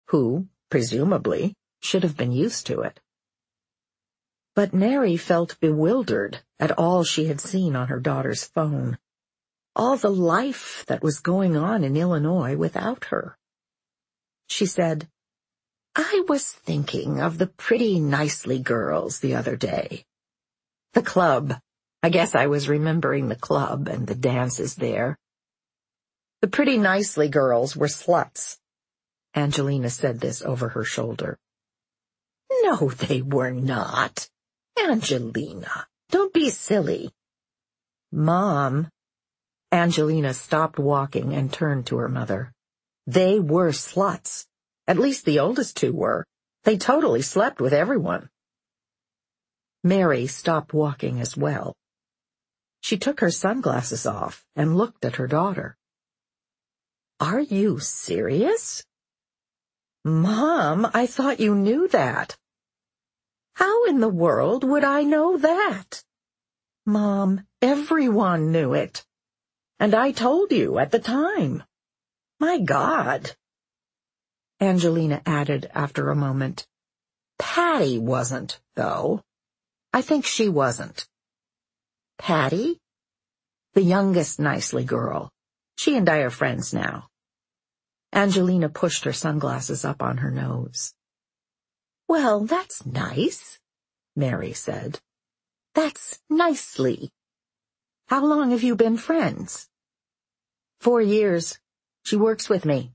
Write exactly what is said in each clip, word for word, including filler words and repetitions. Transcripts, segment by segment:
who, presumably, should have been used to it. But Mary felt bewildered at all she had seen on her daughter's phone, all the life that was going on in Illinois without her. She said, "I was thinking of the Pretty Nicely girls the other day. The club. I guess I was remembering the club and the dances there. The Pretty Nicely girls were sluts." Angelina said this over her shoulder. "No, they were not. Angelina, don't be silly." "Mom." Angelina stopped walking and turned to her mother. "They were sluts. At least the oldest two were. They totally slept with everyone." Mary stopped walking as well. She took her sunglasses off and looked at her daughter. "Are you serious?" "Mom, I thought you knew that." "How in the world would I know that?" "Mom, everyone knew it. And I told you at the time. My God." Angelina added after a moment, "Patty wasn't, though. I think she wasn't." "Patty?" "The youngest Nicely girl. She and I are friends now." Angelina pushed her sunglasses up on her nose. "Well, that's nice," Mary said. "That's nicely. How long have you been friends?" "Four years. She works with me."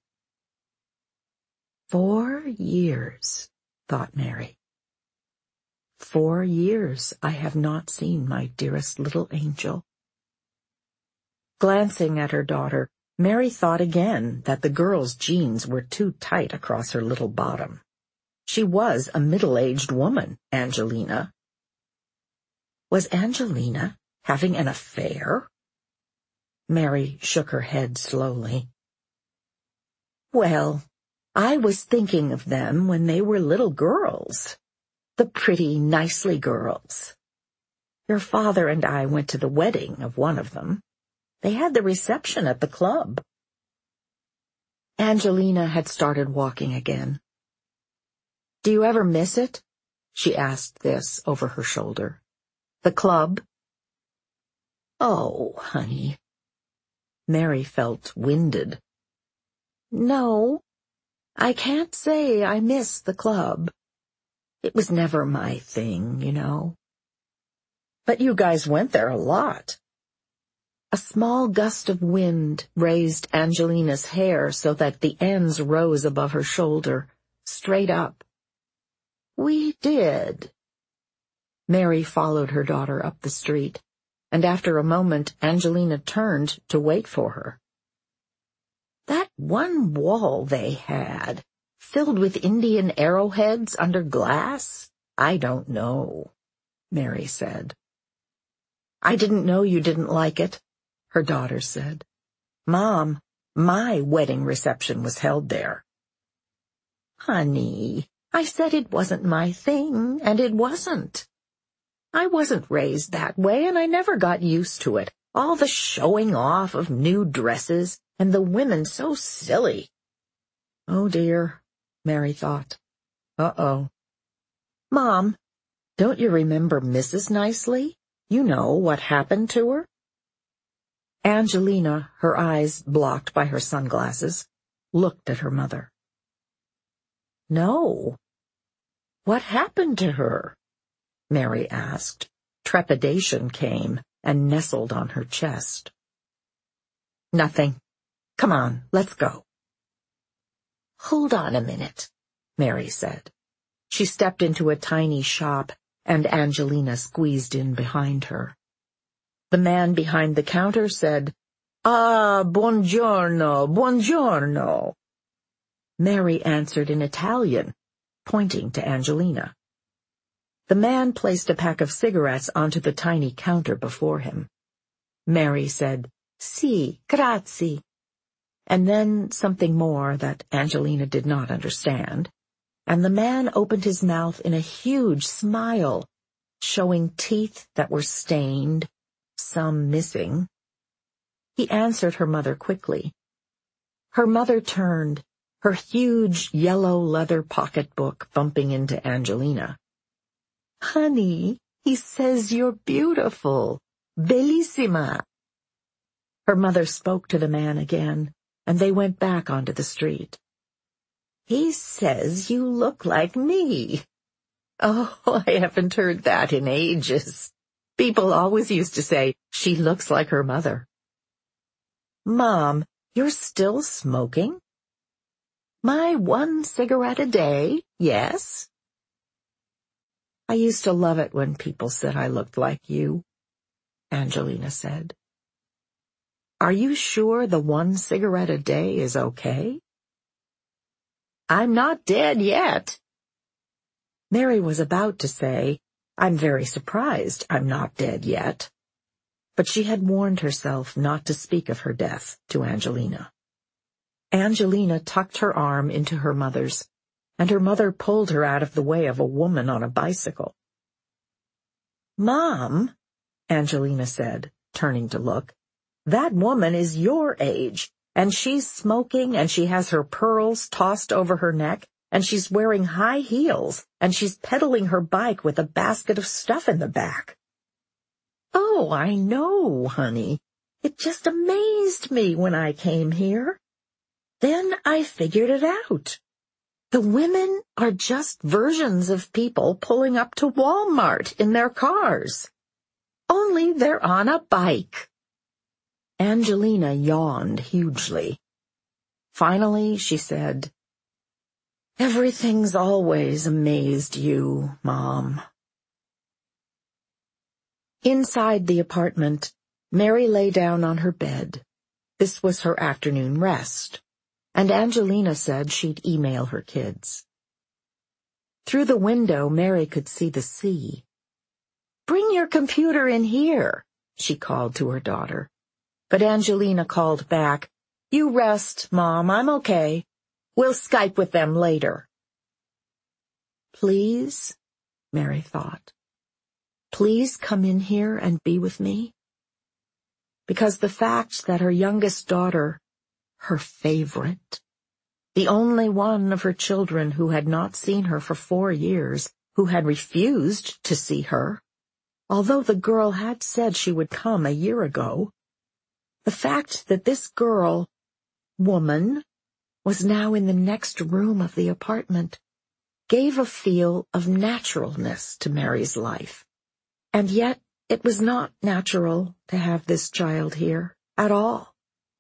Four years, thought Mary. Four years I have not seen my dearest little angel. Glancing at her daughter, Mary thought again that the girl's jeans were too tight across her little bottom. She was a middle-aged woman, Angelina. Was Angelina having an affair? Mary shook her head slowly. "Well, I was thinking of them when they were little girls. The Pretty Nicely girls. Your father and I went to the wedding of one of them. They had the reception at the club." Angelina had started walking again. "Do you ever miss it?" She asked this over her shoulder. "The club?" "Oh, honey." Mary felt winded. "No, I can't say I miss the club. It was never my thing, you know." "But you guys went there a lot." A small gust of wind raised Angelina's hair so that the ends rose above her shoulder, straight up. "We did." Mary followed her daughter up the street, and after a moment Angelina turned to wait for her. "That one wall they had, filled with Indian arrowheads under glass? I don't know," Mary said. "I didn't know you didn't like it," her daughter said. "Mom, my wedding reception was held there." "Honey, I said it wasn't my thing, and it wasn't. I wasn't raised that way, and I never got used to it. All the showing off of new dresses, and the women so silly." "Oh, dear," Mary thought. Uh-oh. "Mom, don't you remember Missus Nicely? You know what happened to her?" Angelina, her eyes blocked by her sunglasses, looked at her mother. "No. What happened to her?" Mary asked. Trepidation came and nestled on her chest. "Nothing. Come on, let's go." "Hold on a minute," Mary said. She stepped into a tiny shop, and Angelina squeezed in behind her. The man behind the counter said, "Ah, buongiorno, buongiorno." Mary answered in Italian, pointing to Angelina. The man placed a pack of cigarettes onto the tiny counter before him. Mary said, "Si, grazie," and then something more that Angelina did not understand, and the man opened his mouth in a huge smile, showing teeth that were stained, some missing. He answered her mother quickly. Her mother turned, her huge yellow leather pocketbook bumping into Angelina. "Honey, he says you're beautiful. Bellissima." Her mother spoke to the man again, and they went back onto the street. "He says you look like me." "Oh, I haven't heard that in ages. People always used to say she looks like her mother." "Mom, you're still smoking?" "My one cigarette a day, yes." "I used to love it when people said I looked like you," Angelina said. "Are you sure the one cigarette a day is okay?" "I'm not dead yet." Mary was about to say, "I'm very surprised I'm not dead yet," but she had warned herself not to speak of her death to Angelina. Angelina tucked her arm into her mother's, and her mother pulled her out of the way of a woman on a bicycle. "Mom," Angelina said, turning to look, "that woman is your age, and she's smoking, and she has her pearls tossed over her neck, and she's wearing high heels, and she's pedaling her bike with a basket of stuff in the back." "Oh, I know, honey. It just amazed me when I came here. Then I figured it out. The women are just versions of people pulling up to Walmart in their cars. Only they're on a bike." Angelina yawned hugely. Finally, she said, "Everything's always amazed you, Mom." Inside the apartment, Mary lay down on her bed. This was her afternoon rest, and Angelina said she'd email her kids. Through the window, Mary could see the sea. "Bring your computer in here," she called to her daughter. But Angelina called back, "You rest, Mom, I'm okay. We'll Skype with them later." Please, Mary thought, please come in here and be with me. Because the fact that her youngest daughter, her favorite, the only one of her children who had not seen her for four years, who had refused to see her, although the girl had said she would come a year ago, the fact that this girl, woman, was now in the next room of the apartment, gave a feel of naturalness to Mary's life. And yet it was not natural to have this child here at all.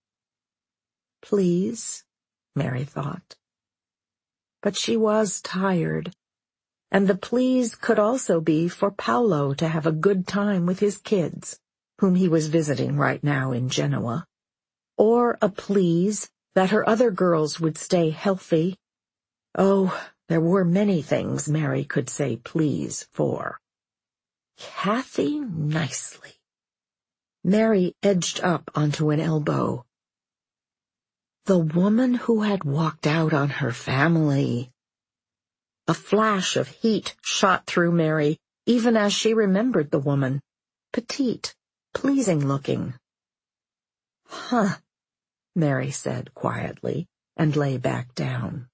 Please, Mary thought. But she was tired, and the please could also be for Paolo to have a good time with his kids, whom he was visiting right now in Genoa, or a please that her other girls would stay healthy. Oh, there were many things Mary could say please for. Kathy Nicely. Mary edged up onto an elbow. The woman who had walked out on her family. A flash of heat shot through Mary, even as she remembered the woman. Petite, pleasing-looking. Huh, Mary said quietly, and lay back down.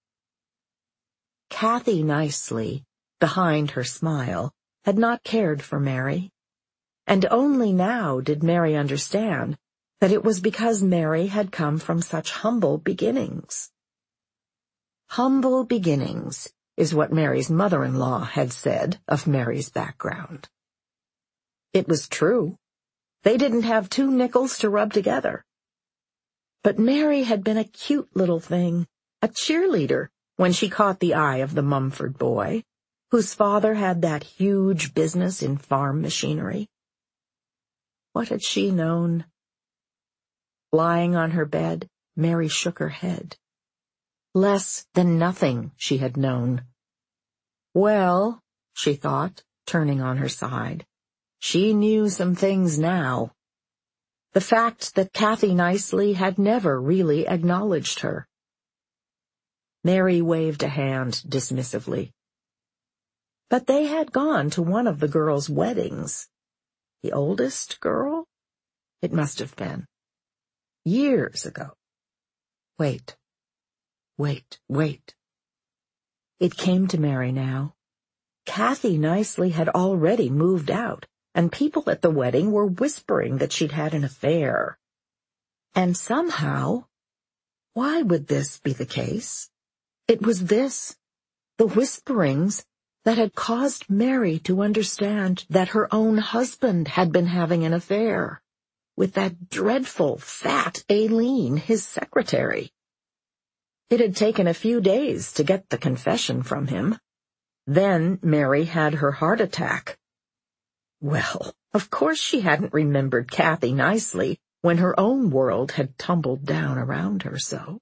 Kathy Nicely, behind her smile, had not cared for Mary, and only now did Mary understand that it was because Mary had come from such humble beginnings. Humble beginnings is what Mary's mother-in-law had said of Mary's background. It was true. They didn't have two nickels to rub together. But Mary had been a cute little thing, a cheerleader, when she caught the eye of the Mumford boy, whose father had that huge business in farm machinery. What had she known? Lying on her bed, Mary shook her head. Less than nothing she had known. Well, she thought, turning on her side, she knew some things now. The fact that Kathy Nicely had never really acknowledged her. Mary waved a hand dismissively. But they had gone to one of the girls' weddings. The oldest girl? It must have been. Years ago. Wait. wait, wait. It came to Mary now. Kathy Nicely had already moved out, and people at the wedding were whispering that she'd had an affair. And somehow, why would this be the case? It was this, the whisperings, that had caused Mary to understand that her own husband had been having an affair with that dreadful, fat Aileen, his secretary. It had taken a few days to get the confession from him. Then Mary had her heart attack. Well, of course she hadn't remembered Kathy Nicely when her own world had tumbled down around her so.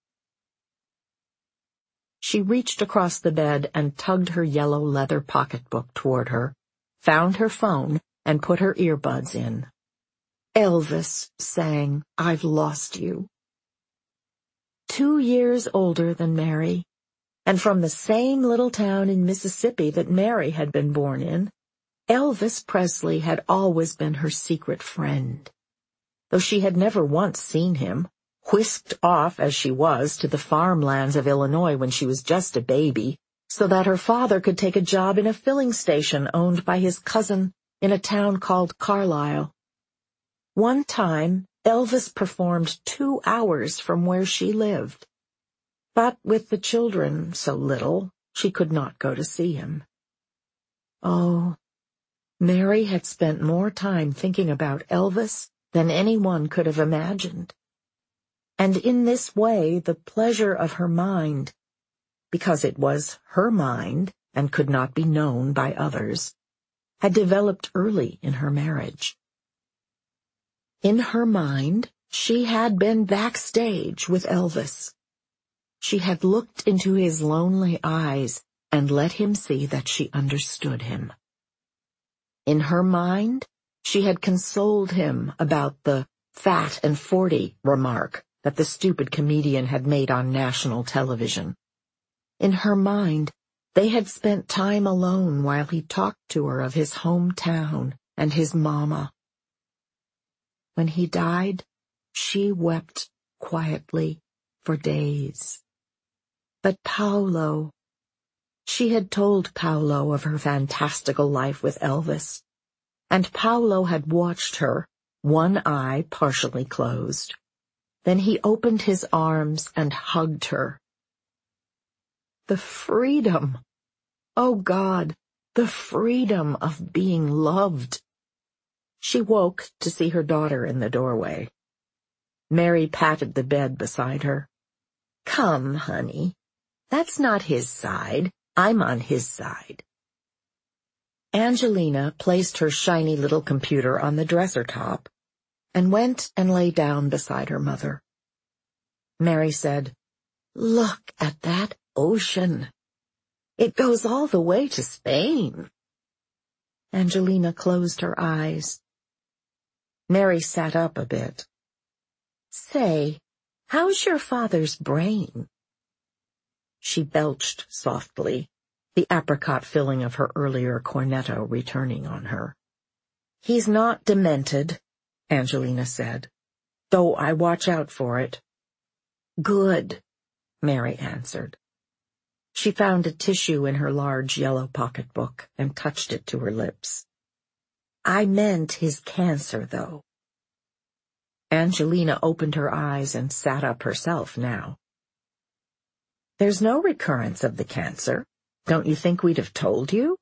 She reached across the bed and tugged her yellow leather pocketbook toward her, found her phone, and put her earbuds in. Elvis sang "I've Lost You." Two years older than Mary, and from the same little town in Mississippi that Mary had been born in, Elvis Presley had always been her secret friend. Though she had never once seen him, whisked off as she was to the farmlands of Illinois when she was just a baby, so that her father could take a job in a filling station owned by his cousin in a town called Carlisle. One time, Elvis performed two hours from where she lived. But with the children so little, she could not go to see him. Oh, Mary had spent more time thinking about Elvis than anyone could have imagined. And in this way, the pleasure of her mind, because it was her mind and could not be known by others, had developed early in her marriage. In her mind, she had been backstage with Elvis. She had looked into his lonely eyes and let him see that she understood him. In her mind, she had consoled him about the fat and forty remark that the stupid comedian had made on national television. In her mind, they had spent time alone while he talked to her of his hometown and his mama. When he died, she wept quietly for days. But Paolo, she had told Paolo of her fantastical life with Elvis, and Paolo had watched her, one eye partially closed. Then he opened his arms and hugged her. The freedom! Oh God, the freedom of being loved! She woke to see her daughter in the doorway. Mary patted the bed beside her. Come, honey. That's not his side. I'm on his side. Angelina placed her shiny little computer on the dresser top and went and lay down beside her mother. Mary said, Look at that ocean. It goes all the way to Spain. Angelina closed her eyes. Mary sat up a bit. Say, how's your father's brain? She belched softly, the apricot filling of her earlier cornetto returning on her. He's not demented, Angelina said, though I watch out for it. Good, Mary answered. She found a tissue in her large yellow pocketbook and touched it to her lips. I meant his cancer, though. Angelina opened her eyes and sat up herself now. There's no recurrence of the cancer. Don't you think we'd have told you?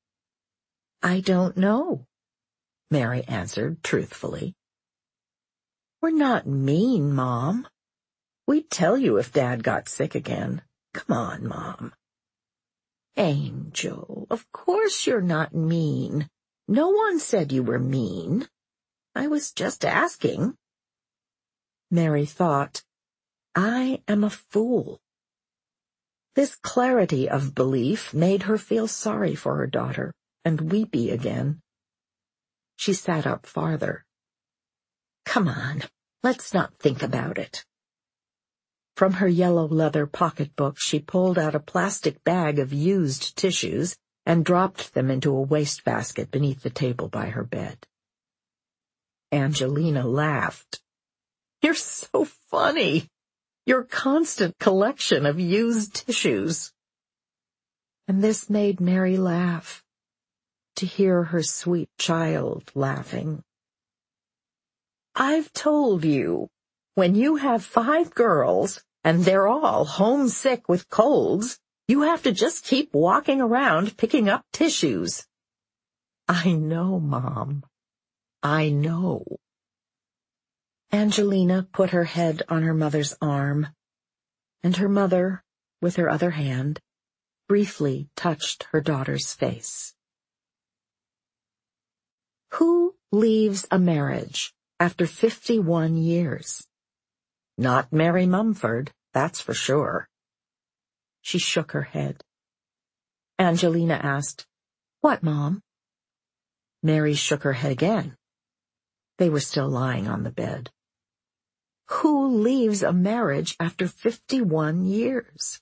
I don't know, Mary answered truthfully. We're not mean, Mom. We'd tell you if Dad got sick again. Come on, Mom. Angel, of course you're not mean. No one said you were mean. I was just asking. Mary thought, I am a fool. This clarity of belief made her feel sorry for her daughter and weepy again. She sat up farther. Come on, let's not think about it. From her yellow leather pocketbook, she pulled out a plastic bag of used tissues and dropped them into a wastebasket beneath the table by her bed. Angelina laughed. You're so funny. your constant collection of used tissues." And this made Mary laugh, to hear her sweet child laughing. "I've told you, when you have five girls, and they're all homesick with colds, you have to just keep walking around picking up tissues." "I know, Mom. I know." Angelina put her head on her mother's arm, and her mother, with her other hand, briefly touched her daughter's face. Who leaves a marriage after fifty-one years? Not Mary Mumford, that's for sure. She shook her head. Angelina asked, "What, Mom?" Mary shook her head again. They were still lying on the bed. Who leaves a marriage after fifty-one years?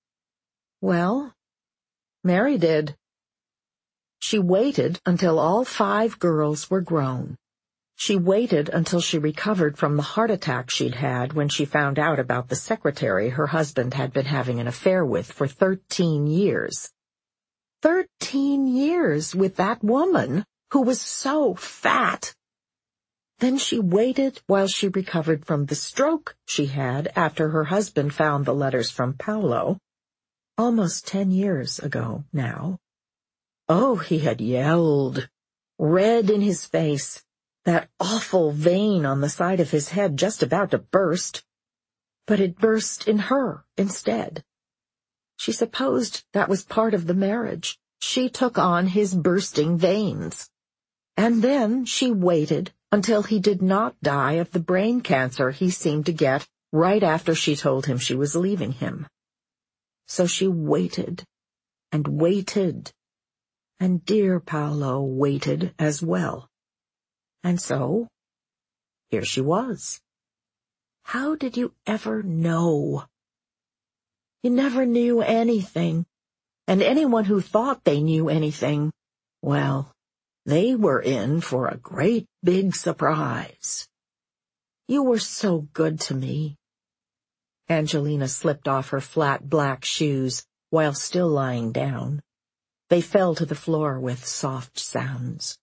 Well, Mary did. She waited until all five girls were grown. She waited until she recovered from the heart attack she'd had when she found out about the secretary her husband had been having an affair with for thirteen years. Thirteen years with that woman who was so fat. Then she waited while she recovered from the stroke she had after her husband found the letters from Paolo, almost ten years ago now. Oh, he had yelled, red in his face, that awful vein on the side of his head just about to burst. But it burst in her instead. She supposed that was part of the marriage. She took on his bursting veins. And then she waited until he did not die of the brain cancer he seemed to get right after she told him she was leaving him. So she waited and waited, and dear Paolo waited as well. And so, here she was. How did you ever know? You never knew anything, and anyone who thought they knew anything, well, they were in for a great big surprise. You were so good to me. Angelina slipped off her flat black shoes while still lying down. They fell to the floor with soft sounds.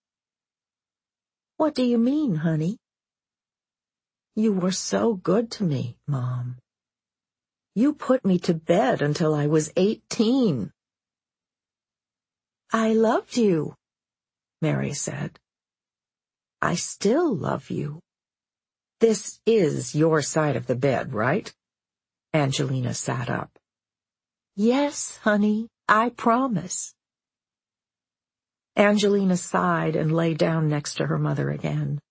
What do you mean, honey? You were so good to me, Mom. You put me to bed until I was eighteen. I loved you, Mary said. I still love you. This is your side of the bed, right? Angelina sat up. Yes, honey, I promise. Angelina sighed and lay down next to her mother again.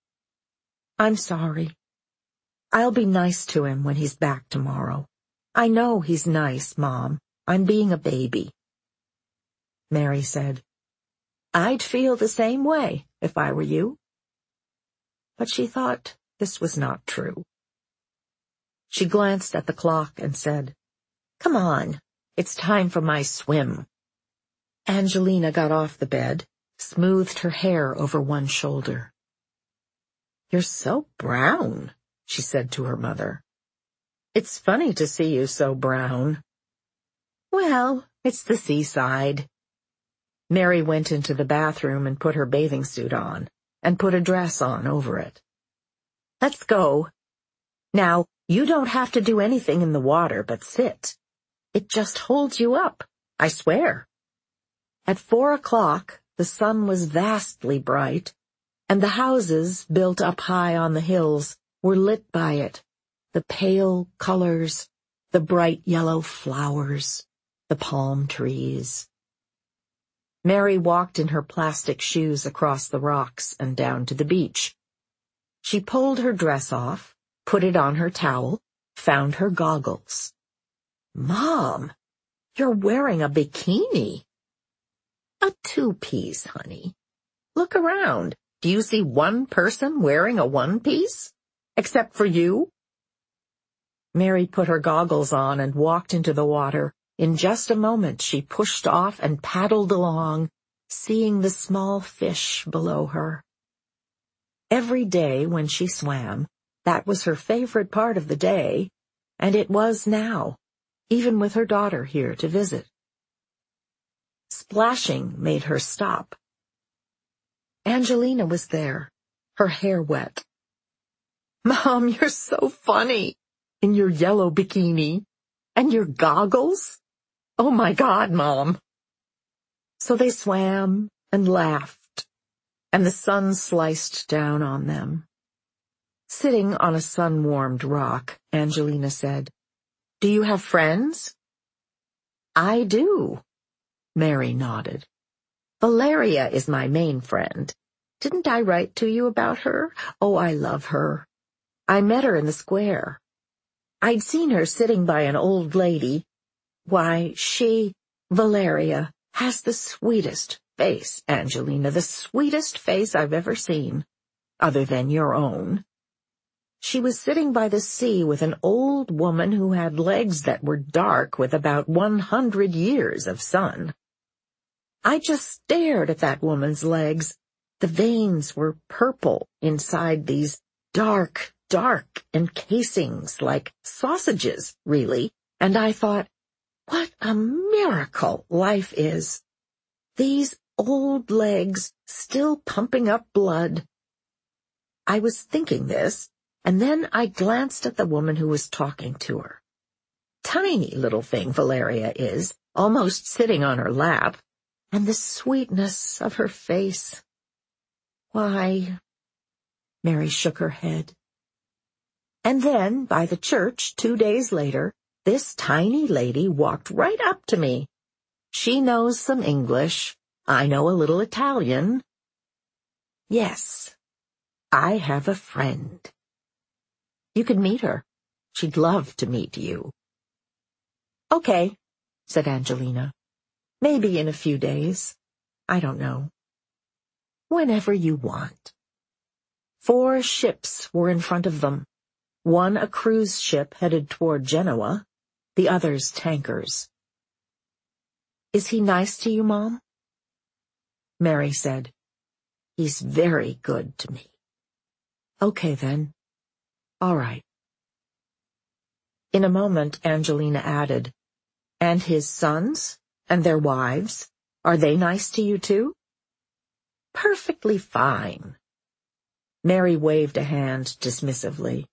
I'm sorry. I'll be nice to him when he's back tomorrow. I know he's nice, Mom. I'm being a baby. Mary said, I'd feel the same way if I were you. But she thought this was not true. She glanced at the clock and said, Come on, it's time for my swim. Angelina got off the bed, smoothed her hair over one shoulder. You're so brown, she said to her mother. It's funny to see you so brown. Well, it's the seaside. Mary went into the bathroom and put her bathing suit on, and put a dress on over it. Let's go. Now, you don't have to do anything in the water but sit. It just holds you up, I swear. At four o'clock, the sun was vastly bright, and the houses built up high on the hills were lit by it, the pale colors, the bright yellow flowers, the palm trees. Mary walked in her plastic shoes across the rocks and down to the beach. She pulled her dress off, put it on her towel, found her goggles. Mom, you're wearing a bikini. A two-piece, honey. Look around. Do you see one person wearing a one-piece? Except for you? Mary put her goggles on and walked into the water. In just a moment she pushed off and paddled along, seeing the small fish below her. Every day when she swam, that was her favorite part of the day, and it was now, even with her daughter here to visit. Splashing made her stop. Angelina was there, her hair wet. "Mom, you're so funny, in your yellow bikini, and your goggles. Oh my God, Mom." So they swam and laughed, and the sun sliced down on them. Sitting on a sun-warmed rock, Angelina said, "Do you have friends?" "I do." Mary nodded. "Valeria is my main friend. Didn't I write to you about her? Oh, I love her. I met her in the square. I'd seen her sitting by an old lady. Why, she, Valeria, has the sweetest face, Angelina, the sweetest face I've ever seen, other than your own. She was sitting by the sea with an old woman who had legs that were dark with about one hundred years of sun. I just stared at that woman's legs. The veins were purple inside these dark, dark encasings like sausages, really, and I thought, what a miracle life is. These old legs still pumping up blood. I was thinking this, and then I glanced at the woman who was talking to her. Tiny little thing Valeria is, almost sitting on her lap, and the sweetness of her face. Why, Mary shook her head. And then, by the church, two days later, this tiny lady walked right up to me. She knows some English. I know a little Italian. Yes, I have a friend. You could meet her. She'd love to meet you. Okay, said Angelina. Maybe in a few days. I don't know. Whenever you want. Four ships were in front of them. One a cruise ship headed toward Genoa, the others tankers. Is he nice to you, Mom? Mary said, He's very good to me. Okay, then. All right. In a moment, Angelina added, And his sons and their wives, are they nice to you too? Perfectly fine. Mary waved a hand dismissively.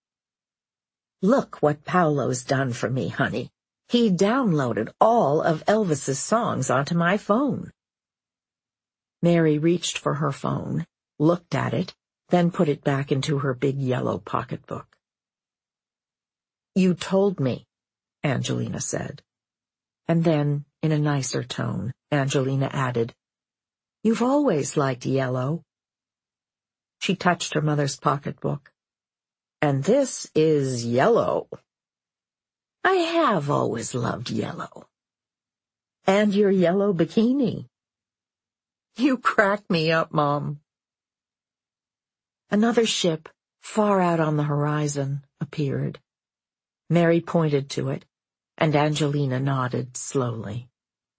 Look what Paolo's done for me, honey. He downloaded all of Elvis's songs onto my phone. Mary reached for her phone, looked at it, then put it back into her big yellow pocketbook. You told me, Angelina said. And then, in a nicer tone, Angelina added, You've always liked yellow. She touched her mother's pocketbook. And this is yellow. I have always loved yellow. And your yellow bikini. You crack me up, Mom. Another ship, far out on the horizon, appeared. Mary pointed to it, and Angelina nodded slowly.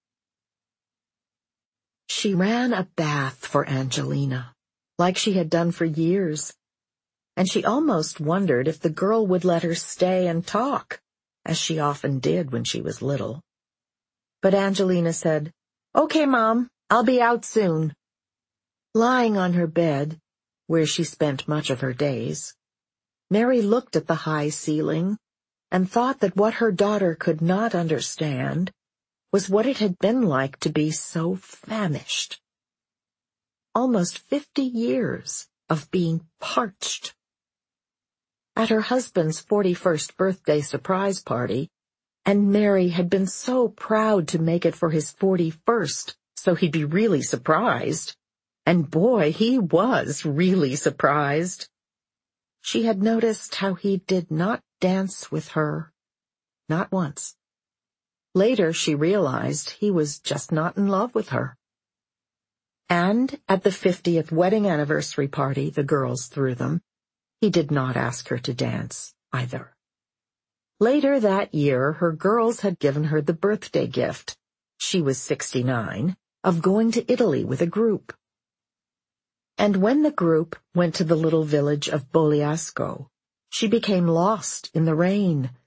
She ran a bath for Angelina, like she had done for years, and she almost wondered if the girl would let her stay and talk, as she often did when she was little. But Angelina said, Okay, Mom, I'll be out soon. Lying on her bed, where she spent much of her days, Mary looked at the high ceiling and thought that what her daughter could not understand was what it had been like to be so famished. Almost fifty years of being parched. At her husband's forty-first birthday surprise party, and Mary had been so proud to make it for his forty-first, so he'd be really surprised. And boy, he was really surprised. She had noticed how he did not dance with her. Not once. Later she realized he was just not in love with her. And at the fiftieth wedding anniversary party the girls threw them, he did not ask her to dance, either. Later that year, her girls had given her the birthday gift, she was sixty-nine, of going to Italy with a group. And when the group went to the little village of Bogliasco, she became lost in the rain,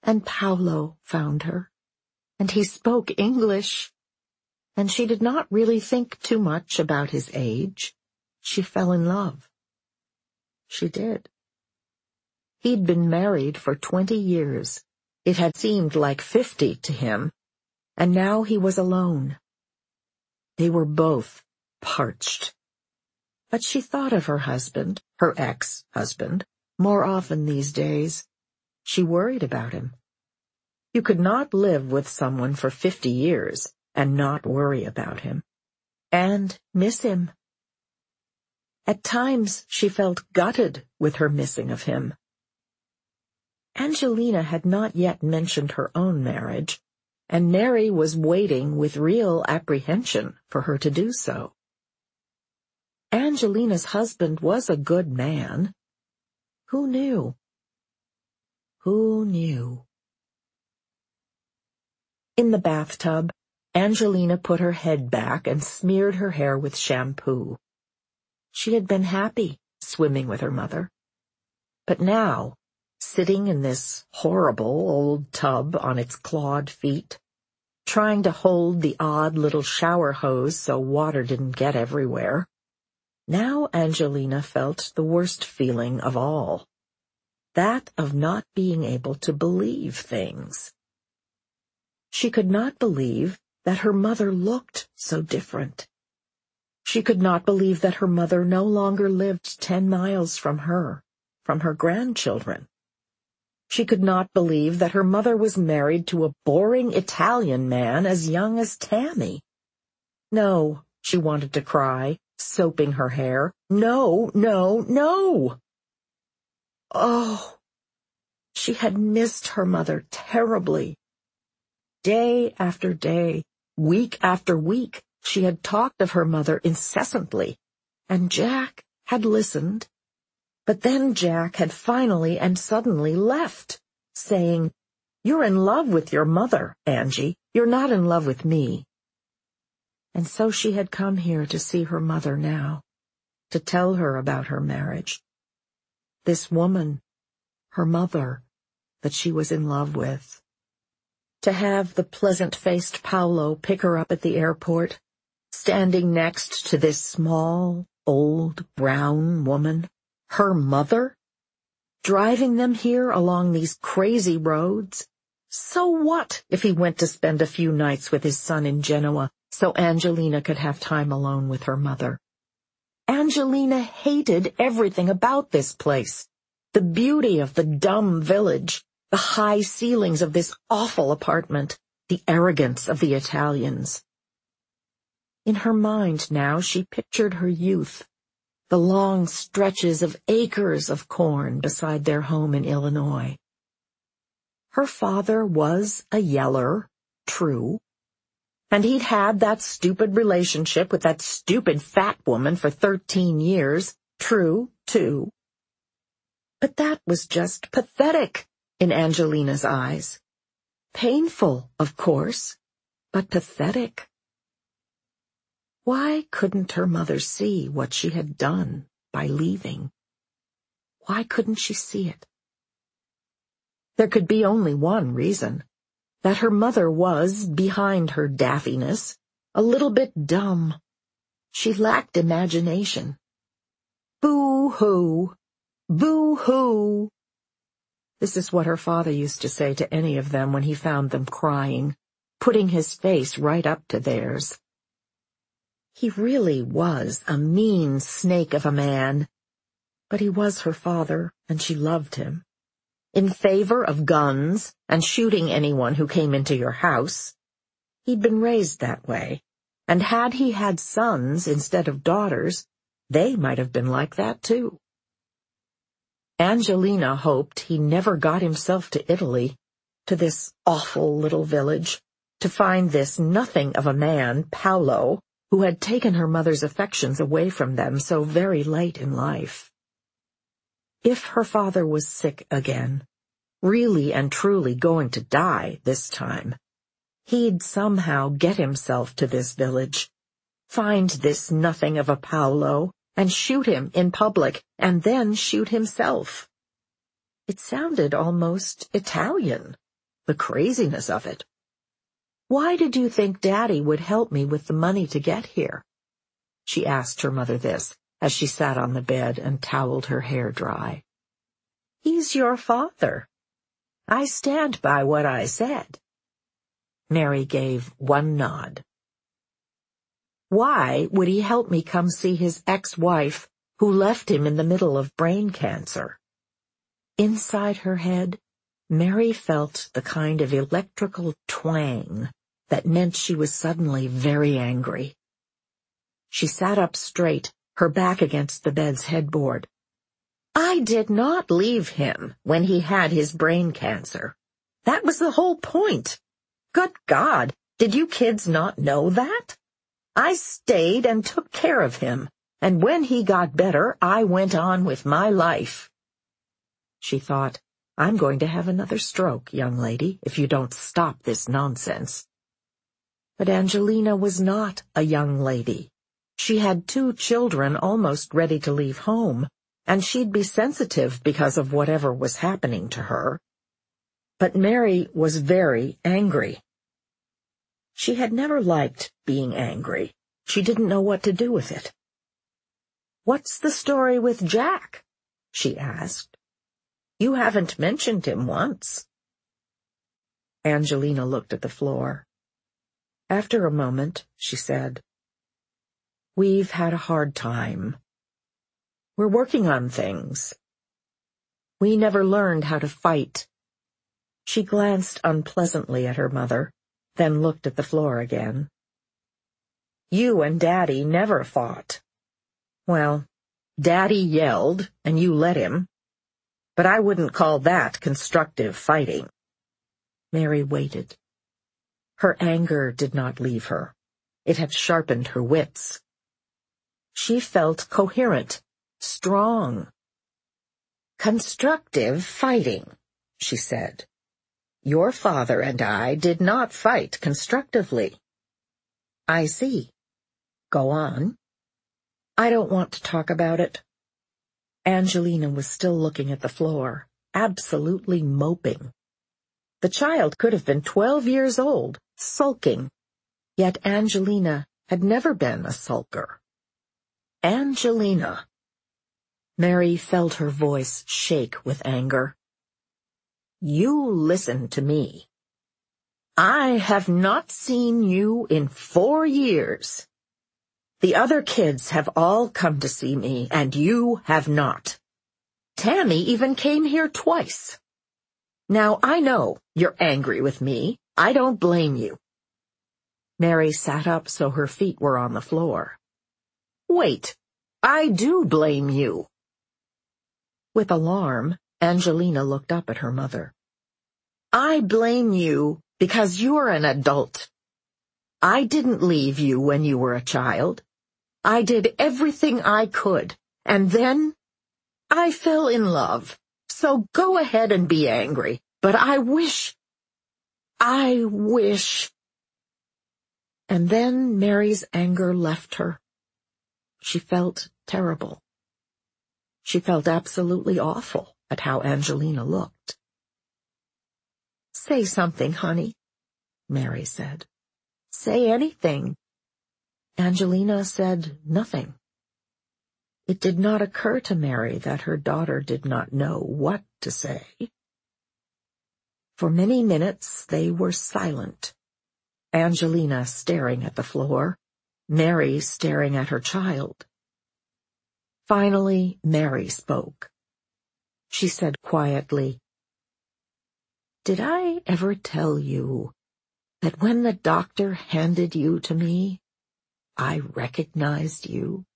And Paolo found her, and he spoke English, and she did not really think too much about his age. She fell in love. She did. He'd been married for twenty years. It had seemed like fifty to him, and now he was alone. They were both parched. But she thought of her husband, her ex-husband, more often these days. She worried about him. You could not live with someone for fifty years and not worry about him, and miss him. At times she felt gutted with her missing of him. Angelina had not yet mentioned her own marriage, and Mary was waiting with real apprehension for her to do so. Angelina's husband was a good man. Who knew? Who knew? In the bathtub, Angelina put her head back and smeared her hair with shampoo. She had been happy swimming with her mother. But now, sitting in this horrible old tub on its clawed feet, trying to hold the odd little shower hose so water didn't get everywhere, now Angelina felt the worst feeling of all, that of not being able to believe things. She could not believe that her mother looked so different. She could not believe that her mother no longer lived ten miles from her, from her grandchildren. She could not believe that her mother was married to a boring Italian man as young as Tammy. No, she wanted to cry, soaping her hair. No, no, no! Oh, she had missed her mother terribly. Day after day, week after week, she had talked of her mother incessantly, and Jack had listened. But then Jack had finally and suddenly left, saying, "You're in love with your mother, Angie. You're not in love with me." And so she had come here to see her mother now, to tell her about her marriage. This woman, her mother, that she was in love with. To have the pleasant-faced Paolo pick her up at the airport, standing next to this small, old, brown woman, her mother, driving them here along these crazy roads. So what if he went to spend a few nights with his son in Genoa so Angelina could have time alone with her mother? Angelina hated everything about this place. The beauty of the dumb village, the high ceilings of this awful apartment, the arrogance of the Italians. In her mind now she pictured her youth, the long stretches of acres of corn beside their home in Illinois. Her father was a yeller, true, and he'd had that stupid relationship with that stupid fat woman for thirteen years, true, too. But that was just pathetic in Angelina's eyes. Painful, of course, but pathetic. Why couldn't her mother see what she had done by leaving? Why couldn't she see it? There could be only one reason, that her mother was, behind her daffiness, a little bit dumb. She lacked imagination. Boo-hoo! Boo-hoo! This is what her father used to say to any of them when he found them crying, putting his face right up to theirs. He really was a mean snake of a man, but he was her father, and she loved him. In favor of guns and shooting anyone who came into your house. He'd been raised that way, and had he had sons instead of daughters, they might have been like that too. Angelina hoped he never got himself to Italy, to this awful little village, to find this nothing of a man, Paolo, who had taken her mother's affections away from them so very late in life. If her father was sick again, really and truly going to die this time, he'd somehow get himself to this village, find this nothing of a Paolo, and shoot him in public, and then shoot himself. It sounded almost Italian, the craziness of it. "Why did you think Daddy would help me with the money to get here?" She asked her mother this as she sat on the bed and toweled her hair dry. "He's your father. I stand by what I said." Mary gave one nod. "Why would he help me come see his ex-wife who left him in the middle of brain cancer?" Inside her head, Mary felt the kind of electrical twang that meant she was suddenly very angry. She sat up straight, her back against the bed's headboard. "I did not leave him when he had his brain cancer. That was the whole point. Good God, did you kids not know that? I stayed and took care of him, and when he got better, I went on with my life." She thought, "I'm going to have another stroke, young lady, if you don't stop this nonsense." But Angelina was not a young lady. She had two children almost ready to leave home, and she'd be sensitive because of whatever was happening to her. But Mary was very angry. She had never liked being angry. She didn't know what to do with it. "What's the story with Jack?" she asked. "You haven't mentioned him once." Angelina looked at the floor. After a moment, she said, "We've had a hard time. We're working on things. We never learned how to fight." She glanced unpleasantly at her mother, then looked at the floor again. "You and Daddy never fought. Well, Daddy yelled, and you let him. But I wouldn't call that constructive fighting." Mary waited. Her anger did not leave her. It had sharpened her wits. She felt coherent, strong. "Constructive fighting," she said. "Your father and I did not fight constructively." "I see. Go on." "I don't want to talk about it." Angelina was still looking at the floor, absolutely moping. The child could have been twelve years old, sulking, yet Angelina had never been a sulker. Angelina! Mary felt her voice shake with anger. "You listen to me. I have not seen you in four years. The other kids have all come to see me, and you have not. Tammy even came here twice. Now, I know you're angry with me. I don't blame you." Mary sat up so her feet were on the floor. "Wait, I do blame you." With alarm, Angelina looked up at her mother. "I blame you because you're an adult. I didn't leave you when you were a child. I did everything I could, and then I fell in love. So go ahead and be angry, but I wish, I wish—" And then Mary's anger left her. She felt terrible. She felt absolutely awful at how Angelina looked. "Say something, honey," Mary said. "Say anything." Angelina said nothing. It did not occur to Mary that her daughter did not know what to say. For many minutes they were silent, Angelina staring at the floor, Mary staring at her child. Finally, Mary spoke. She said quietly, "Did I ever tell you that when the doctor handed you to me, I recognized you?"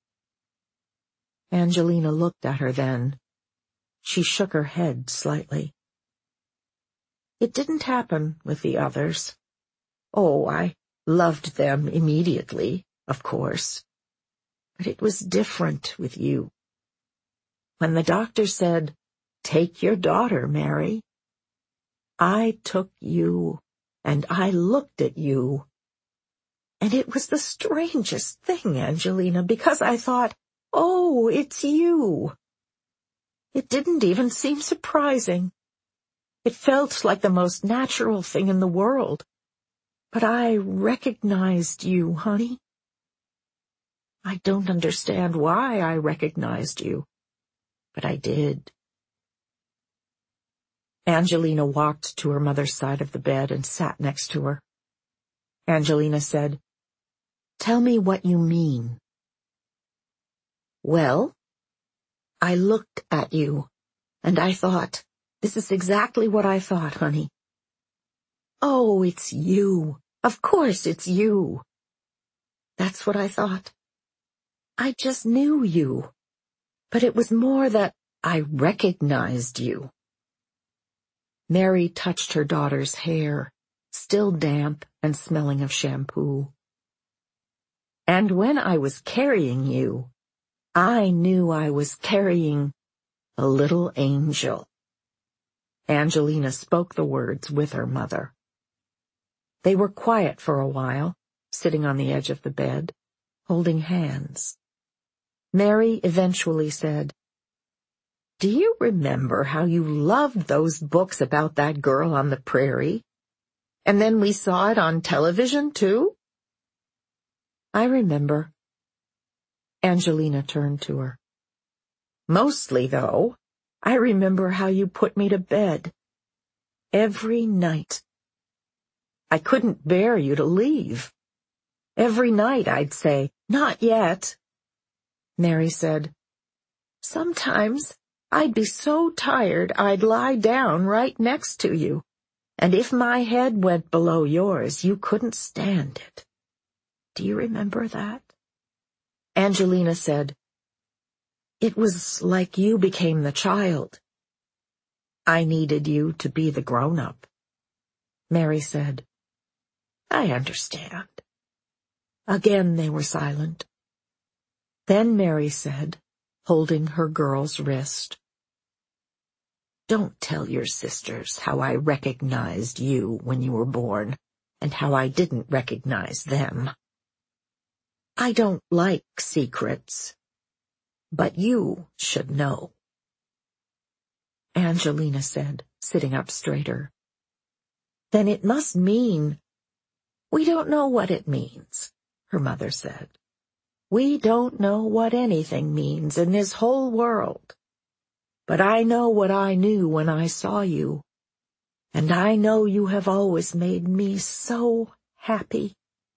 Angelina looked at her then. She shook her head slightly. "It didn't happen with the others. Oh, I loved them immediately, of course. But it was different with you. When the doctor said, 'Take your daughter, Mary,' I took you, and I looked at you. And it was the strangest thing, Angelina, because I thought, oh, it's you. It didn't even seem surprising. It felt like the most natural thing in the world. But I recognized you, honey. I don't understand why I recognized you, but I did. Angelina walked to her mother's side of the bed and sat next to her. Angelina said, "Tell me what you mean." "Well, I looked at you, and I thought, this is exactly what I thought, honey. Oh, it's you. Of course it's you. That's what I thought. I just knew you, but it was more that I recognized you." Mary touched her daughter's hair, still damp and smelling of shampoo. "And when I was carrying you, I knew I was carrying a little angel." Angelina spoke the words with her mother. They were quiet for a while, sitting on the edge of the bed, holding hands. Mary eventually said, "Do you remember how you loved those books about that girl on the prairie? And then we saw it on television, too?" "I remember." Angelina turned to her. "Mostly, though, I remember how you put me to bed. Every night. I couldn't bear you to leave. Every night I'd say, 'Not yet.' Mary said, 'Sometimes I'd be so tired I'd lie down right next to you, and if my head went below yours, you couldn't stand it.' Do you remember that?" Angelina said, "It was like you became the child. I needed you to be the grown-up." Mary said, "I understand." Again they were silent. Then Mary said, holding her girl's wrist, "Don't tell your sisters how I recognized you when you were born, and how I didn't recognize them. I don't like secrets, but you should know." Angelina said, sitting up straighter, "Then it must mean—" "We don't know what it means," her mother said. "We don't know what anything means in this whole world. But I know what I knew when I saw you, and I know you have always made me so happy.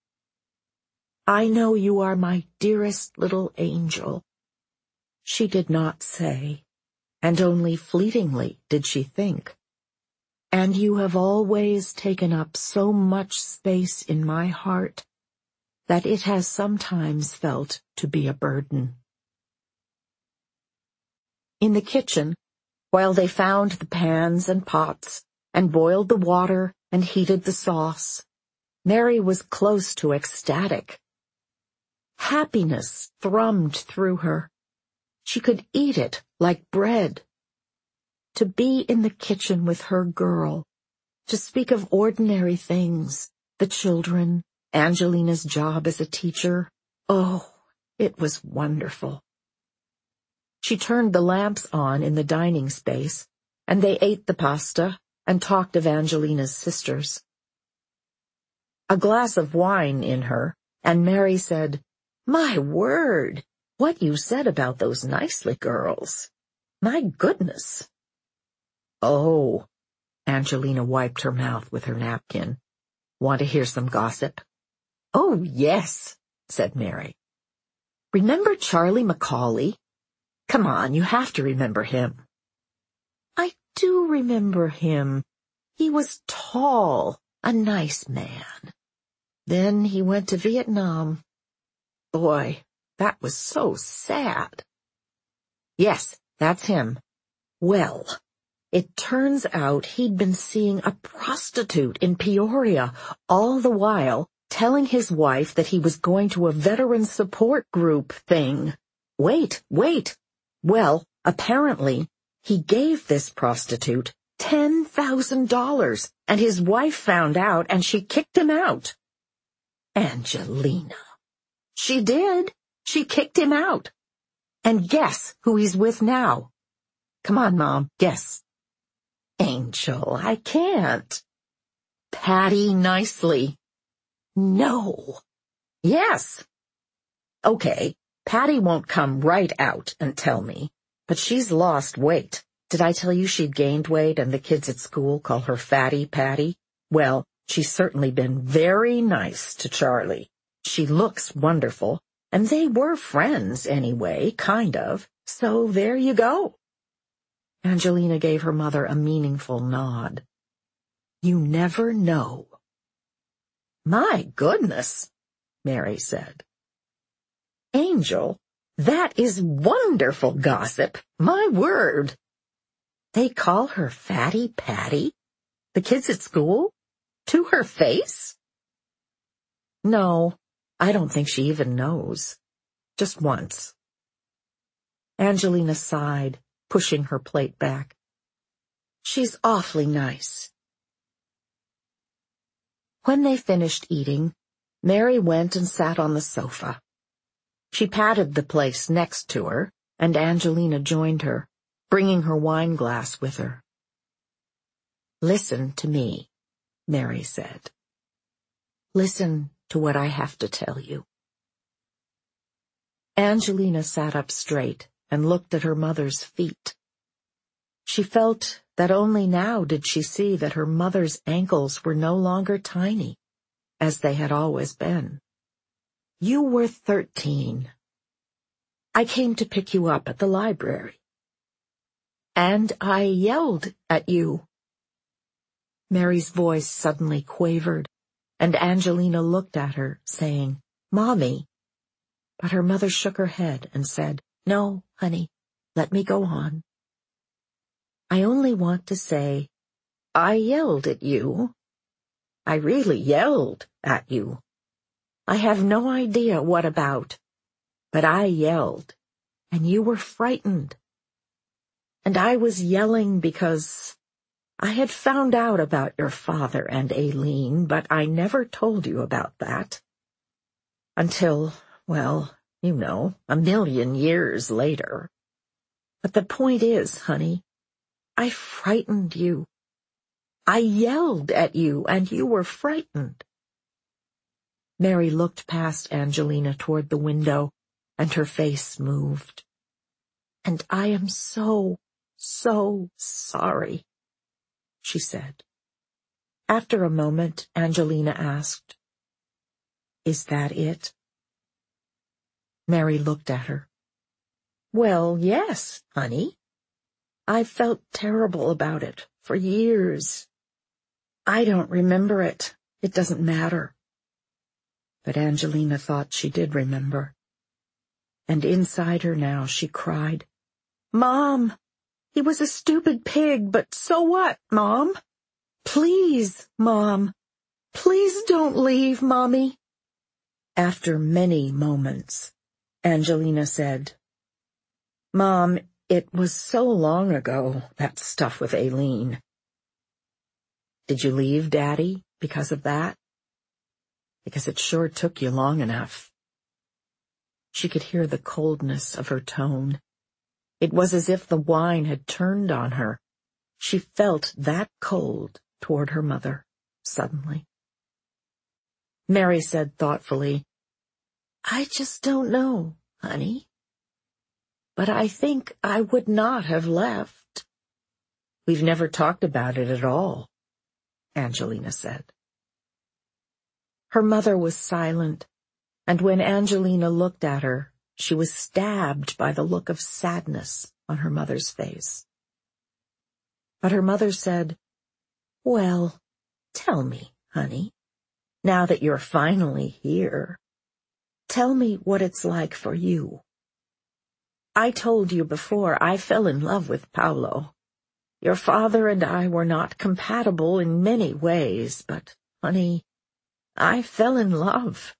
I know you are my dearest little angel." She did not say, and only fleetingly did she think, "And you have always taken up so much space in my heart that it has sometimes felt to be a burden." In the kitchen, while they found the pans and pots, and boiled the water and heated the sauce, Mary was close to ecstatic. Happiness thrummed through her. She could eat it like bread. To be in the kitchen with her girl, to speak of ordinary things, the children, Angelina's job as a teacher, oh, it was wonderful. She turned the lamps on in the dining space, and they ate the pasta and talked of Angelina's sisters. A glass of wine in her, and Mary said, "My word, what you said about those Nicely girls. My goodness." "Oh," Angelina wiped her mouth with her napkin. "Want to hear some gossip?" "Oh, yes," said Mary. "Remember Charlie Macaulay? Come on, you have to remember him." "I do remember him. He was tall, a nice man. Then he went to Vietnam. Boy, that was so sad." "Yes, that's him. Well, it turns out he'd been seeing a prostitute in Peoria, all the while telling his wife that he was going to a veteran support group thing. Wait, wait. Well, apparently, he gave this prostitute ten thousand dollars, and his wife found out, and she kicked him out." "Angelina." "She did. She kicked him out. And guess who he's with now? Come on, Mom, guess." Angel, I can't. Patty nicely. No. Yes. Okay, Patty won't come right out and tell me, but she's lost weight. Did I tell you she'd gained weight and the kids at school call her Fatty Patty? Well, she's certainly been very nice to Charlie. She looks wonderful, and they were friends anyway, kind of, so there you go. Angelina gave her mother a meaningful nod. You never know. My goodness, Mary said. Angel, that is wonderful gossip, my word. They call her Fatty Patty? The kids at school? To her face? No, I don't think she even knows. Just once. Angelina sighed, pushing her plate back. She's awfully nice. When they finished eating, Mary went and sat on the sofa. She patted the place next to her, and Angelina joined her, bringing her wine glass with her. Listen to me, Mary said. Listen to what I have to tell you. Angelina sat up straight and looked at her mother's feet. She felt that only now did she see that her mother's ankles were no longer tiny, as they had always been. You were thirteen. I came to pick you up at the library. And I yelled at you. Mary's voice suddenly quavered, and Angelina looked at her, saying, Mommy. But her mother shook her head and said, No, honey, let me go on. I only want to say, I yelled at you. I really yelled at you. I have no idea what about, but I yelled, and you were frightened. And I was yelling because I had found out about your father and Aileen, but I never told you about that. Until, well, you know, a million years later. But the point is, honey, I frightened you. I yelled at you, and you were frightened. Mary looked past Angelina toward the window, and her face moved. And I am so, so sorry, she said. After a moment, Angelina asked, Is that it? Mary looked at her. Well, yes, honey. I've felt terrible about it for years. I don't remember it. It doesn't matter. But Angelina thought she did remember. And inside her now she cried, Mom, he was a stupid pig, but so what, Mom? Please, Mom, please don't leave, Mommy. After many moments, Angelina said, Mom, it was so long ago, that stuff with Aileen. Did you leave Daddy because of that? Because it sure took you long enough. She could hear the coldness of her tone. It was as if the wine had turned on her. She felt that cold toward her mother, suddenly. Mary said thoughtfully, I just don't know, honey. But I think I would not have left. We've never talked about it at all, Angelina said. Her mother was silent, and when Angelina looked at her, she was stabbed by the look of sadness on her mother's face. But her mother said, Well, tell me, honey, now that you're finally here, tell me what it's like for you. I told you before I fell in love with Paulo. Your father and I were not compatible in many ways, but, honey, I fell in love.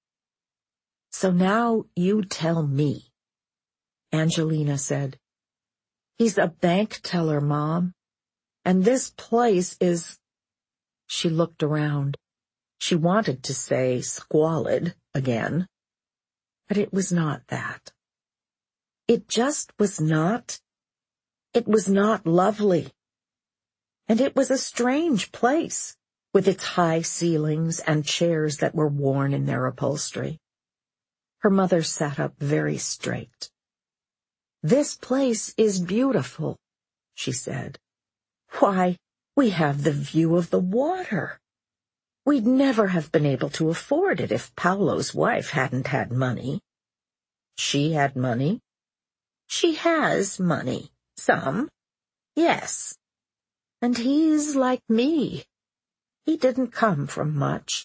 So now you tell me. Angelina said, He's a bank teller, Mom, and this place is... She looked around. She wanted to say squalid again, but it was not that. It just was not. It was not lovely. and it was a strange place, with its high ceilings and chairs that were worn in their upholstery. Her mother sat up very straight. "This place is beautiful," she said. "Why, we have the view of the water. We'd never have been able to afford it if Paolo's wife hadn't had money." "She had money?" "She has money. Some. Yes. And he's like me. He didn't come from much."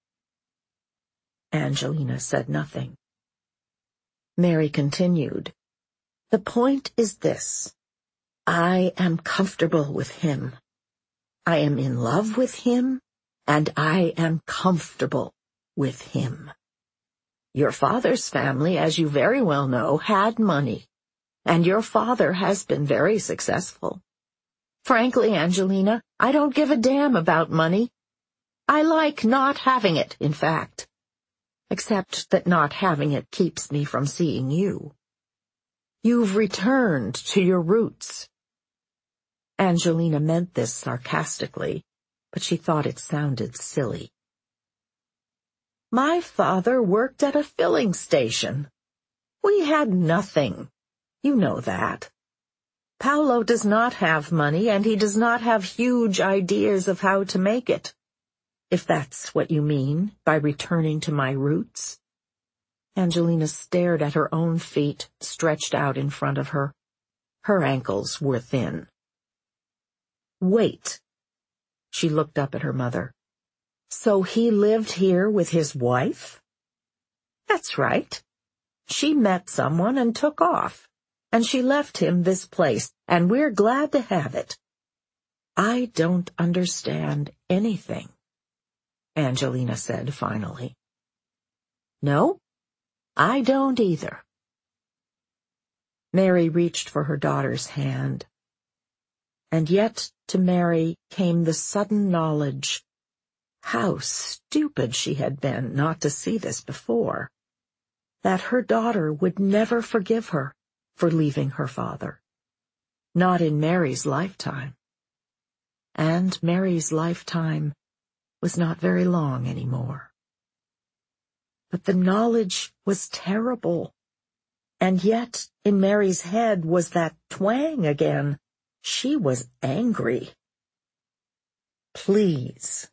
Angelina said nothing. Mary continued, "The point is this. I am comfortable with him. I am in love with him, and I am comfortable with him. Your father's family, as you very well know, had money, and your father has been very successful. Frankly, Angelina, I don't give a damn about money. I like not having it, in fact. Except that not having it keeps me from seeing you. You've returned to your roots." Angelina meant this sarcastically, but she thought it sounded silly. "My father worked at a filling station. We had nothing. You know that. Paolo does not have money, and he does not have huge ideas of how to make it, if that's what you mean by returning to my roots." Angelina stared at her own feet stretched out in front of her. Her ankles were thin. "Wait." She looked up at her mother. "So he lived here with his wife?" "That's right. She met someone and took off, and she left him this place, and we're glad to have it." "I don't understand anything," Angelina said finally. "No, I don't either." Mary reached for her daughter's hand. And yet to Mary came the sudden knowledge how stupid she had been not to see this before, that her daughter would never forgive her for leaving her father. Not in Mary's lifetime. And Mary's lifetime was not very long anymore. But the knowledge was terrible, and yet in Mary's head was that twang again. She was angry. "Please,"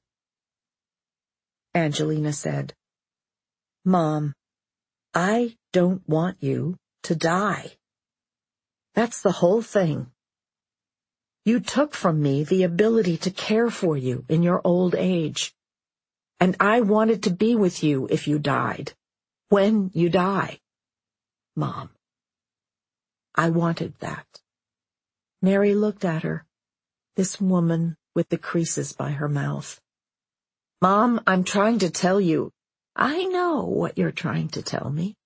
Angelina said. "Mom, I don't want you to die. That's the whole thing. You took from me the ability to care for you in your old age, and I wanted to be with you if you died, when you die. Mom, I wanted that." Mary looked at her, this woman with the creases by her mouth. "Mom, I'm trying to tell you. I know what you're trying to tell me."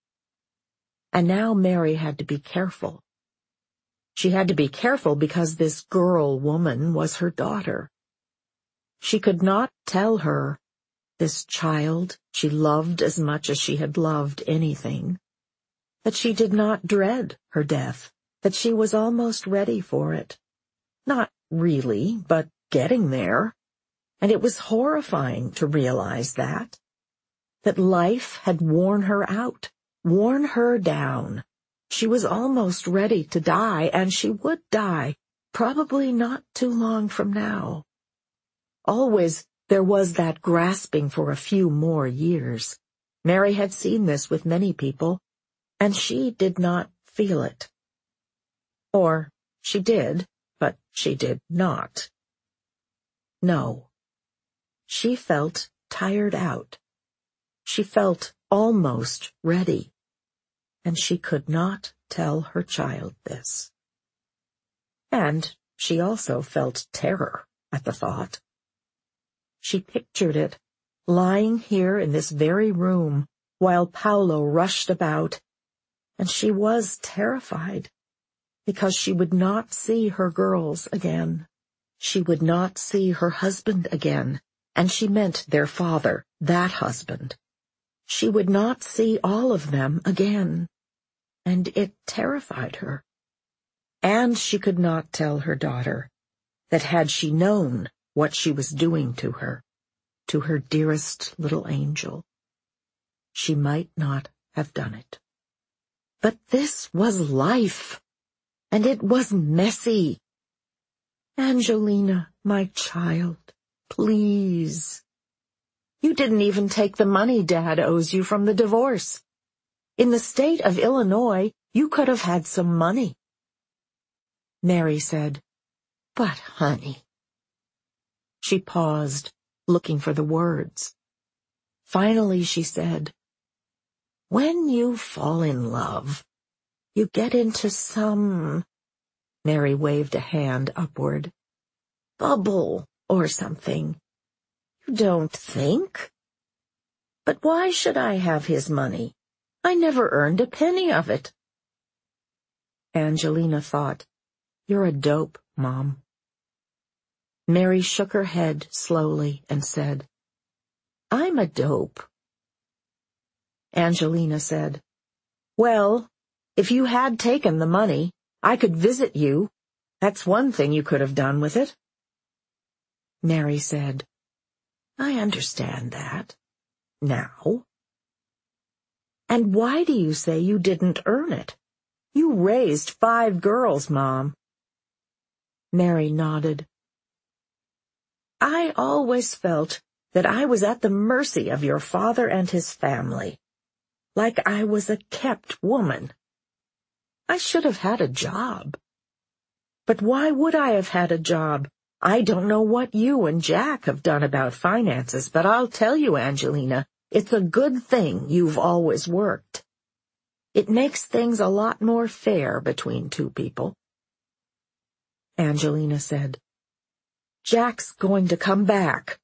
And now Mary had to be careful. She had to be careful because this girl woman was her daughter. She could not tell her, this child she loved as much as she had loved anything, that she did not dread her death, that she was almost ready for it. Not really, but getting there. And it was horrifying to realize that. That life had worn her out, worn her down. She was almost ready to die, and she would die, probably not too long from now. Always there was that grasping for a few more years. Mary had seen this with many people, and she did not feel it. Or she did, but she did not. No. She felt tired out. She felt almost ready. And she could not tell her child this. And she also felt terror at the thought. She pictured it, lying here in this very room, while Paolo rushed about, and she was terrified, because she would not see her girls again. She would not see her husband again, and she meant their father, that husband. She would not see all of them again. And it terrified her. And she could not tell her daughter, that had she known what she was doing to her, to her dearest little angel, she might not have done it. But this was life, and it was messy. Angelina, my child, please. You didn't even take the money Dad owes you from the divorce. In the state of Illinois, you could have had some money. Mary said, "But, honey." She paused, looking for the words. Finally she said, "When you fall in love, you get into some—" Mary waved a hand upward. "Bubble or something. You don't think? But why should I have his money? I never earned a penny of it." Angelina thought, "You're a dope, Mom." Mary shook her head slowly and said, "I'm a dope." Angelina said, "Well, if you had taken the money, I could visit you. That's one thing you could have done with it." Mary said, "I understand that. Now." "And why do you say you didn't earn it? You raised five girls, Mom." Mary nodded. "I always felt that I was at the mercy of your father and his family, like I was a kept woman. I should have had a job. But why would I have had a job? I don't know what you and Jack have done about finances, but I'll tell you, Angelina, it's a good thing you've always worked. It makes things a lot more fair between two people." Angelina said, "Jack's going to come back."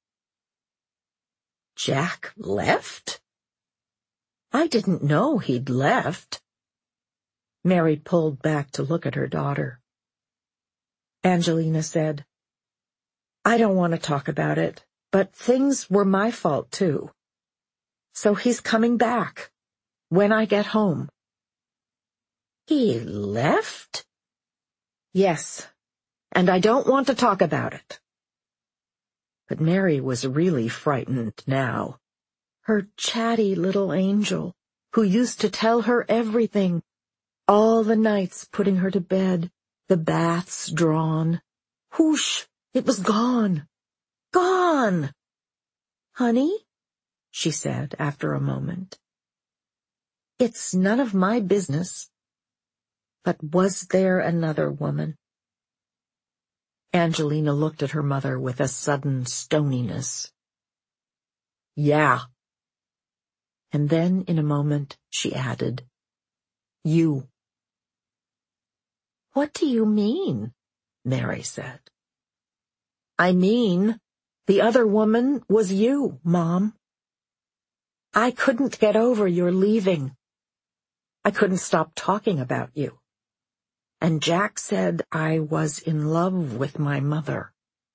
"Jack left? I didn't know he'd left." Mary pulled back to look at her daughter. Angelina said, "I don't want to talk about it, but things were my fault too. So he's coming back when I get home." "He left?" "Yes, and I don't want to talk about it." But Mary was really frightened now. Her chatty little angel, who used to tell her everything, all the nights putting her to bed, the baths drawn. Whoosh! It was gone. Gone! "Honey," she said after a moment, "it's none of my business. But was there another woman?" Angelina looked at her mother with a sudden stoniness. "Yeah." And then, in a moment, she added, "You." "What do you mean?" Mary said. "I mean, the other woman was you, Mom. I couldn't get over your leaving. I couldn't stop talking about you. And Jack said I was in love with my mother."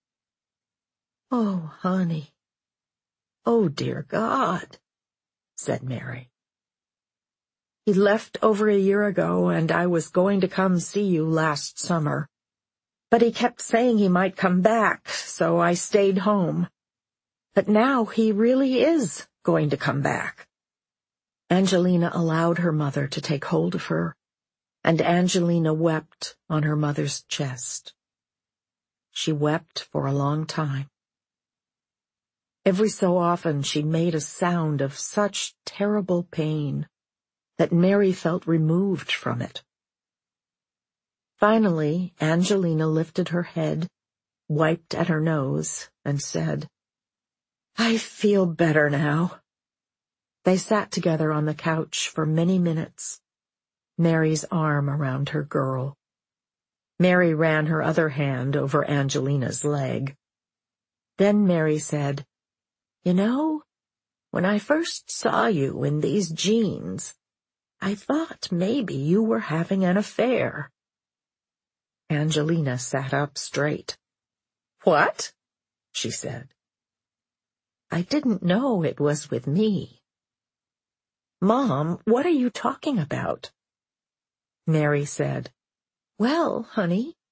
"Oh, honey. Oh, dear God," said Mary. "He left over a year ago, and I was going to come see you last summer. But he kept saying he might come back, so I stayed home. But now he really is going to come back." Angelina allowed her mother to take hold of her, and Angelina wept on her mother's chest. She wept for a long time. Every so often she made a sound of such terrible pain that Mary felt removed from it. Finally, Angelina lifted her head, wiped at her nose, and said, "I feel better now." They sat together on the couch for many minutes, Mary's arm around her girl. Mary ran her other hand over Angelina's leg. Then Mary said, "You know, when I first saw you in these jeans, I thought maybe you were having an affair." Angelina sat up straight. "What?" she said. "I didn't know it was with me." "Mom, what are you talking about?" Mary said, "Well, honey,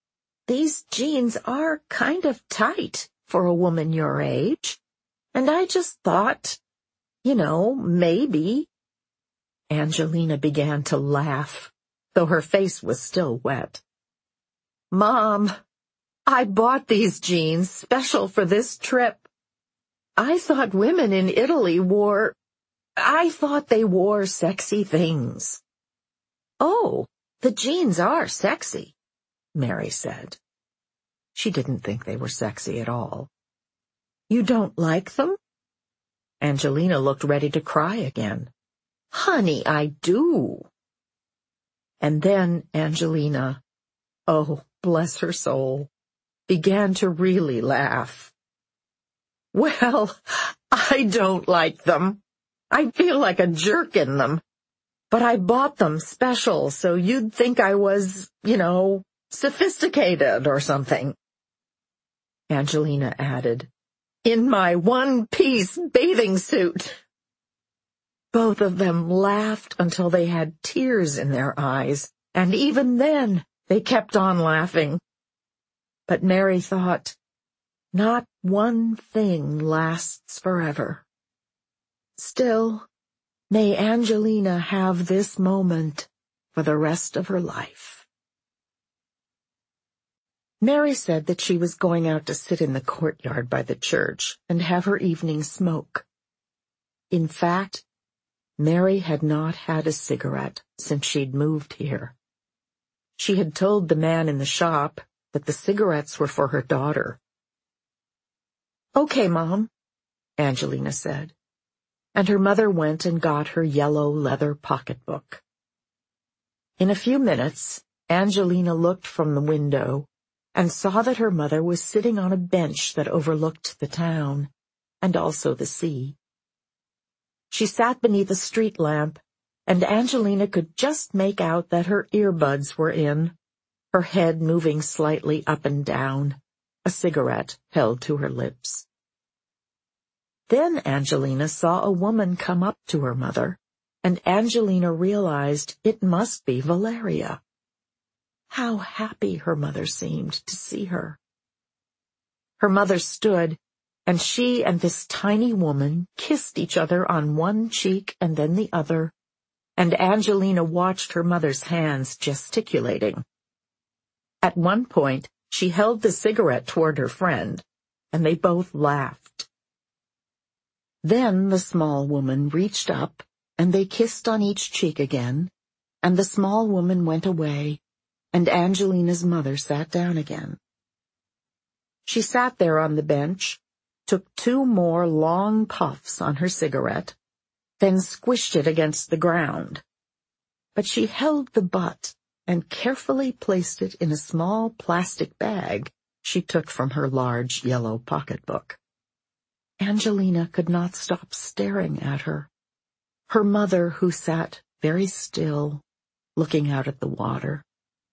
these jeans are kind of tight for a woman your age, and I just thought, you know, maybe—" Angelina began to laugh, though her face was still wet. "Mom, I bought these jeans special for this trip. I thought women in Italy wore... I thought they wore sexy things." "Oh, the jeans are sexy," Mary said. She didn't think they were sexy at all. "You don't like them?" Angelina looked ready to cry again. "Honey, I do." And then Angelina, oh, bless her soul, began to really laugh. "Well, I don't like them. I feel like a jerk in them. But I bought them special so you'd think I was, you know, sophisticated or something." Angelina added, "In my one-piece bathing suit." Both of them laughed until they had tears in their eyes, and even then they kept on laughing. But Mary thought, not one thing lasts forever. Still, may Angelina have this moment for the rest of her life. Mary said that she was going out to sit in the courtyard by the church and have her evening smoke. In fact, Mary had not had a cigarette since she'd moved here. She had told the man in the shop that the cigarettes were for her daughter. "Okay, Mom," Angelina said, and her mother went and got her yellow leather pocketbook. In a few minutes, Angelina looked from the window and saw that her mother was sitting on a bench that overlooked the town, and also the sea. She sat beneath a street lamp, and Angelina could just make out that her earbuds were in, her head moving slightly up and down, a cigarette held to her lips. Then Angelina saw a woman come up to her mother, and Angelina realized it must be Valeria. How happy her mother seemed to see her. Her mother stood, and she and this tiny woman kissed each other on one cheek and then the other, and Angelina watched her mother's hands gesticulating. At one point, she held the cigarette toward her friend, and they both laughed. Then the small woman reached up, and they kissed on each cheek again, and the small woman went away, and Angelina's mother sat down again. She sat there on the bench, took two more long puffs on her cigarette, then squished it against the ground. But she held the butt and carefully placed it in a small plastic bag she took from her large yellow pocketbook. Angelina could not stop staring at her, her mother who sat very still, looking out at the water.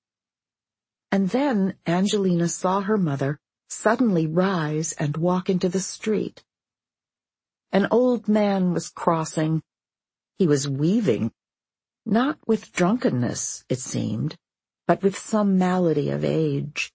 And then Angelina saw her mother suddenly rise and walk into the street. An old man was crossing. He was weaving, not with drunkenness, it seemed, but with some malady of age.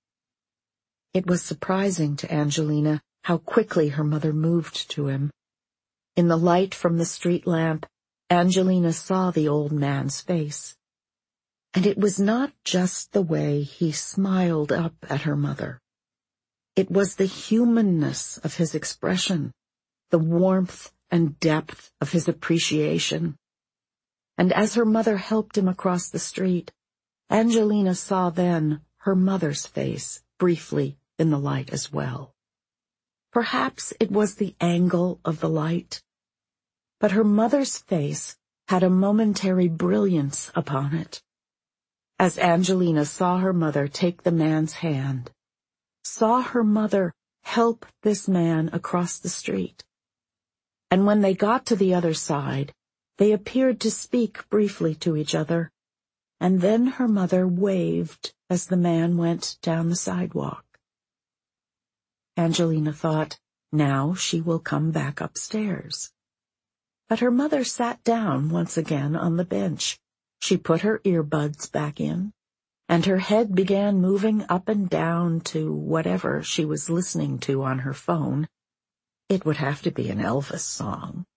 It was surprising to Angelina how quickly her mother moved to him. In the light from the street lamp, Angelina saw the old man's face. And it was not just the way he smiled up at her mother. It was the humanness of his expression, the warmth and depth of his appreciation. And as her mother helped him across the street, Angelina saw then her mother's face briefly in the light as well. Perhaps it was the angle of the light, but her mother's face had a momentary brilliance upon it. As Angelina saw her mother take the man's hand, saw her mother help this man across the street. And when they got to the other side, they appeared to speak briefly to each other, and then her mother waved as the man went down the sidewalk. Angelina thought, now she will come back upstairs. But her mother sat down once again on the bench. She put her earbuds back in, and her head began moving up and down to whatever she was listening to on her phone. It would have to be an Elvis song.